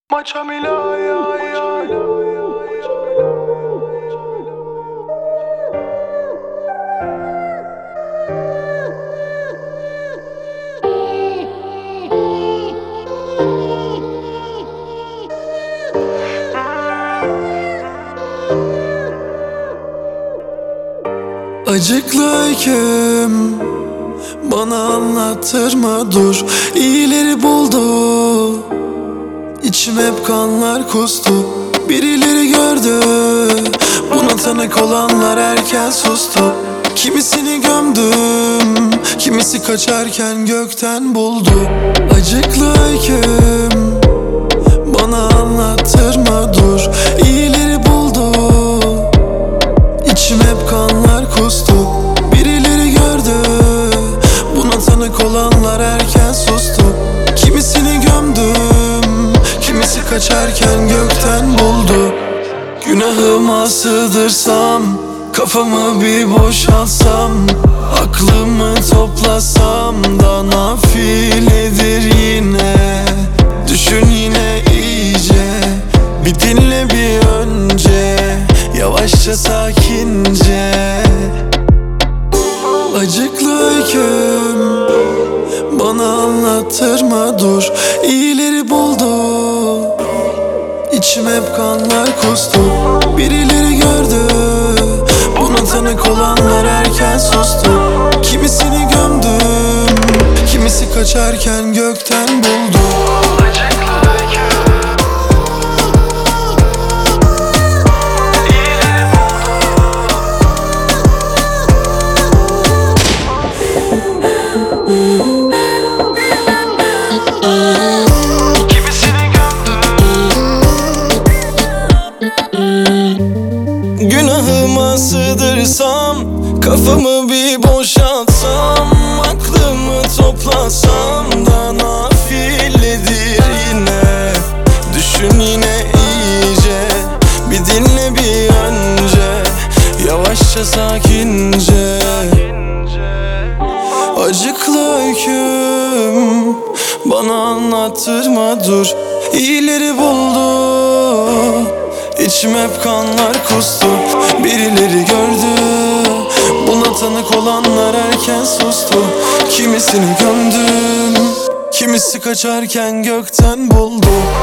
Maça Mila ya. Acıklı öyküm bana anlattırma dur. İyileri buldu, İçim hep kanlar kustu. Birileri gördü, buna tanık olanlar erken sustu. Kimisini gömdüm, kimisi kaçarken gökten buldu. Acıklı öyküm bana anlattırma dur. İyileri buldu, İçim hep kanlar kustu. Birileri gördü, buna tanık olanlar erken sustu. Kimisini gömdüm, kimisi kaçarken gökten buldu. Günahıma sığdırsam, kafamı bir boşaltsam, aklımı toplasam da nafiledir yine. Düşün yine iyice, bir dinle bir önce, yavaşça sakince. Acıklı öyküm bana anlattırma dur. İyileri buldu, İçim hep kanlar kustu. Birileri gördü, buna tanık olanlar erken sustu. Kimisini gömdüm, kimisi kaçarken gökten buldu. Günahıma sığdırsam, kafamı bir boşaltsam, aklımı toplasam da nafiledir yine. Düşün yine iyice, bir dinle bir önce, yavaşça sakince. Acıklı öyküm bana anlattırma dur. İyileri buldu, İçim hep kanlar kustu. Birileri gördü, buna tanık olanlar erken sustu. Kimisini gömdüm, kimisi kaçarken gökten buldu.